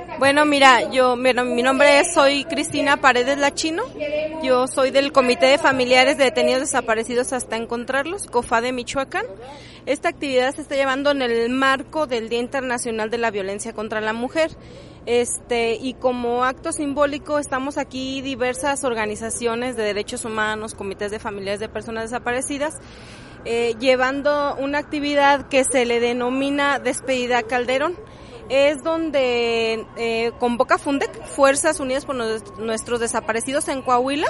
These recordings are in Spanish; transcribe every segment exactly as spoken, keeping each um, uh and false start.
Bueno, mira, yo, bueno, mi nombre es, soy Cristina Paredes Lachino, yo soy del Comité de Familiares de Detenidos Desaparecidos hasta encontrarlos, COFADE Michoacán. Esta actividad se está llevando en el marco del Día Internacional de la Violencia contra la Mujer. Este, y como acto simbólico estamos aquí diversas organizaciones de derechos humanos, comités de familiares de personas desaparecidas, eh, llevando una actividad que se le denomina Despedida Calderón. Es donde eh, convoca FUNDEC, Fuerzas Unidas por Nuestros Desaparecidos en Coahuila.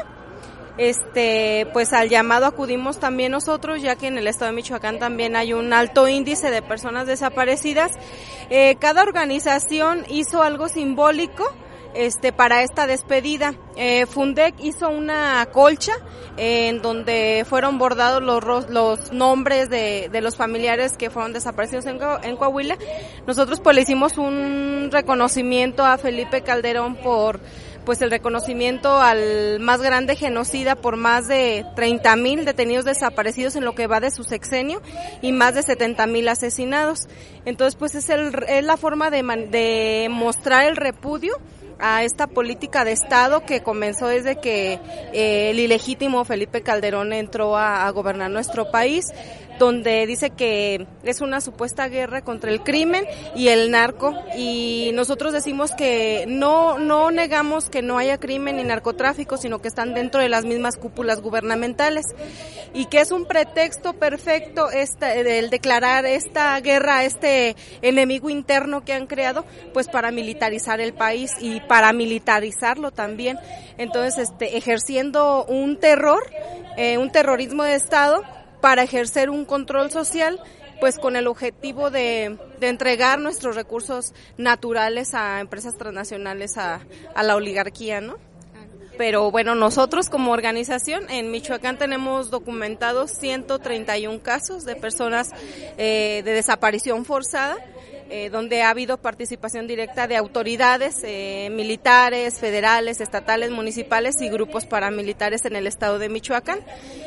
Este, pues al llamado acudimos también nosotros, ya que en el estado de Michoacán también hay un alto índice de personas desaparecidas. Eh, cada organización hizo algo simbólico este para esta despedida. Eh, FUNDEC hizo una colcha eh, en donde fueron bordados los los nombres de, de los familiares que fueron desaparecidos en, en Coahuila. Nosotros pues le hicimos un reconocimiento a Felipe Calderón por pues el reconocimiento al más grande genocida por más de treinta mil detenidos desaparecidos en lo que va de su sexenio y más de setenta mil asesinados. Entonces pues es el es la forma de, de mostrar el repudio a esta política de Estado que comenzó desde que eh, el ilegítimo Felipe Calderón entró a, a gobernar nuestro país, donde dice que es una supuesta guerra contra el crimen y el narco, y nosotros decimos que no no negamos que no haya crimen ni narcotráfico, sino que están dentro de las mismas cúpulas gubernamentales, y que es un pretexto perfecto este, el declarar esta guerra a este enemigo interno que han creado, pues para militarizar el país y para militarizarlo también. Entonces, este, ejerciendo un terror, eh, un terrorismo de Estado, para ejercer un control social, pues con el objetivo de, de entregar nuestros recursos naturales a empresas transnacionales, a, a la oligarquía, ¿no? Pero bueno, nosotros como organización en Michoacán tenemos documentados ciento treinta y un casos de personas eh, de desaparición forzada, eh, donde ha habido participación directa de autoridades eh, militares, federales, estatales, municipales y grupos paramilitares en el estado de Michoacán.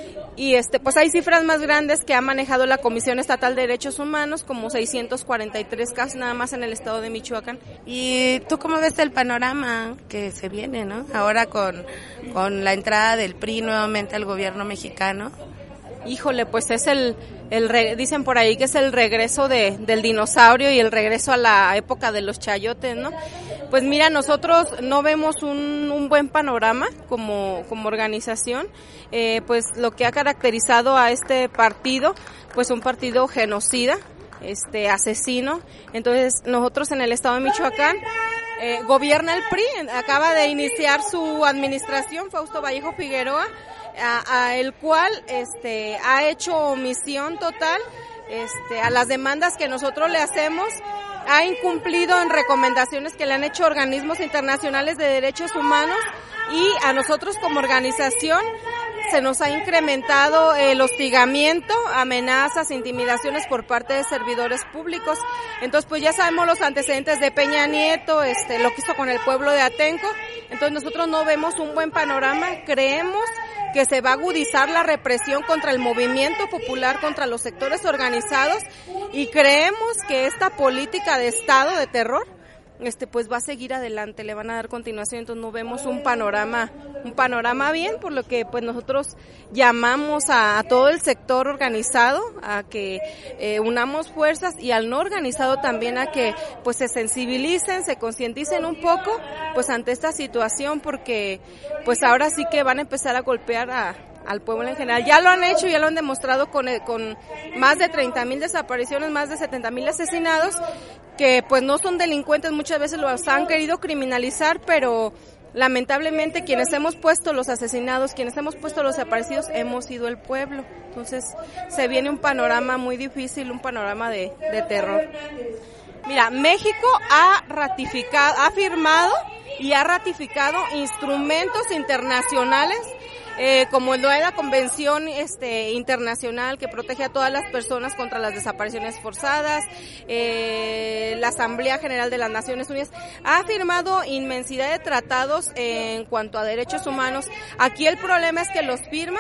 Y este, pues hay cifras más grandes que ha manejado la Comisión Estatal de Derechos Humanos, como seiscientos cuarenta y tres casos nada más en el estado de Michoacán. ¿Y tú cómo ves el panorama que se viene, no? Ahora con, con la entrada del P R I nuevamente al gobierno mexicano. Híjole, pues es el, el re, dicen por ahí que es el regreso de, del dinosaurio y el regreso a la época de los chayotes, ¿no? Pues mira, nosotros no vemos un, un buen panorama como, como organización, eh, pues lo que ha caracterizado a este partido, pues un partido genocida, este asesino. Entonces nosotros en el estado de Michoacán eh, gobierna el P R I, acaba de iniciar su administración Fausto Vallejo Figueroa, A, a el cual este ha hecho omisión total este a las demandas que nosotros le hacemos, ha incumplido en recomendaciones que le han hecho organismos internacionales de derechos humanos, y a nosotros como organización se nos ha incrementado el hostigamiento, amenazas, intimidaciones por parte de servidores públicos. Entonces pues ya sabemos los antecedentes de Peña Nieto, este lo que hizo con el pueblo de Atenco. Entonces nosotros no vemos un buen panorama, creemos que se va a agudizar la represión contra el movimiento popular, contra los sectores organizados, y creemos que esta política de Estado de terror este pues va a seguir adelante, le van a dar continuación. Entonces no vemos un panorama un panorama bien, por lo que pues nosotros llamamos a, a todo el sector organizado a que eh, unamos fuerzas, y al no organizado también a que pues se sensibilicen, se concienticen un poco pues ante esta situación, porque pues ahora sí que van a empezar a golpear a al pueblo en general. Ya lo han hecho, ya lo han demostrado con, con más de treinta mil desapariciones, más de setenta mil asesinados, que pues no son delincuentes, muchas veces los han querido criminalizar, pero lamentablemente quienes hemos puesto los asesinados, quienes hemos puesto los desaparecidos, hemos sido el pueblo. Entonces se viene un panorama muy difícil, un panorama de, de terror. Mira, México ha ratificado, ha firmado y ha ratificado instrumentos internacionales Eh, como el de la Convención este, Internacional que protege a todas las personas contra las desapariciones forzadas, eh, la Asamblea General de las Naciones Unidas ha firmado inmensidad de tratados en cuanto a derechos humanos. Aquí el problema es que los firma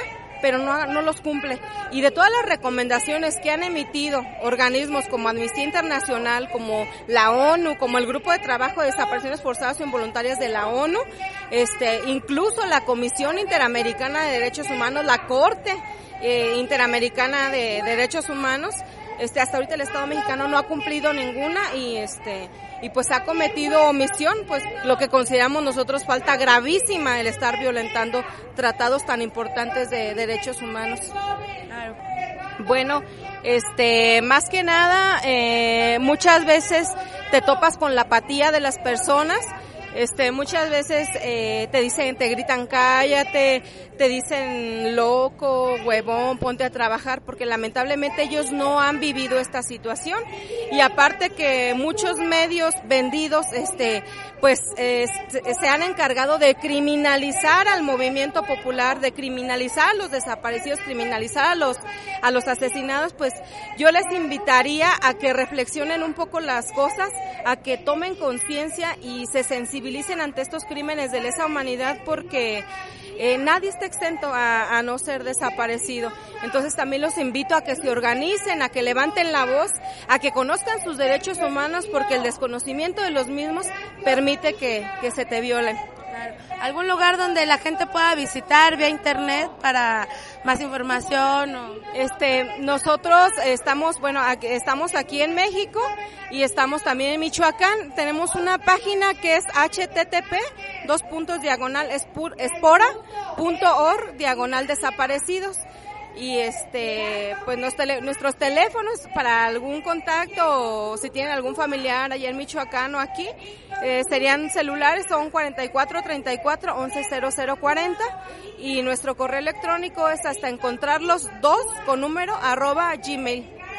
pero no, no los cumple. Y de todas las recomendaciones que han emitido organismos como Amnistía Internacional, como la ONU, como el Grupo de Trabajo de Desapariciones Forzadas o Involuntarias de la ONU, este, incluso la Comisión Interamericana de Derechos Humanos, la Corte eh, Interamericana de Derechos Humanos, este, hasta ahorita el Estado mexicano no ha cumplido ninguna y este y pues ha cometido omisión, pues lo que consideramos nosotros falta gravísima el estar violentando tratados tan importantes de derechos humanos. Claro. Bueno, este, más que nada, eh, muchas veces te topas con la apatía de las personas. Este, muchas veces eh, te dicen, te gritan cállate, te dicen loco, huevón, ponte a trabajar, porque lamentablemente ellos no han vivido esta situación. Y aparte que muchos medios vendidos, este, pues eh, se han encargado de criminalizar al movimiento popular, de criminalizar a los desaparecidos, criminalizar a los a los asesinados. Pues yo les invitaría a que reflexionen un poco las cosas, a que tomen conciencia y se sensibilicen ante estos crímenes de lesa humanidad, porque eh, nadie está exento a, a no ser desaparecido. Entonces también los invito a que se organicen, a que levanten la voz, a que conozcan sus derechos humanos, porque el desconocimiento de los mismos permite que, que se te violen. Claro. ¿Algún lugar donde la gente pueda visitar vía internet para más información? O... Este, nosotros estamos, bueno, aquí, estamos aquí en México y estamos también en Michoacán. Tenemos una página que es http dos puntos diagonal espora punto org diagonal desaparecidos. Y este, pues nos tele, nuestros teléfonos para algún contacto o si tienen algún familiar allá en Michoacán o aquí, eh, serían celulares, son cuarenta y cuatro treinta y cuatro once cero cero cuarenta y nuestro correo electrónico es hasta encontrarlos dos con número arroba gmail.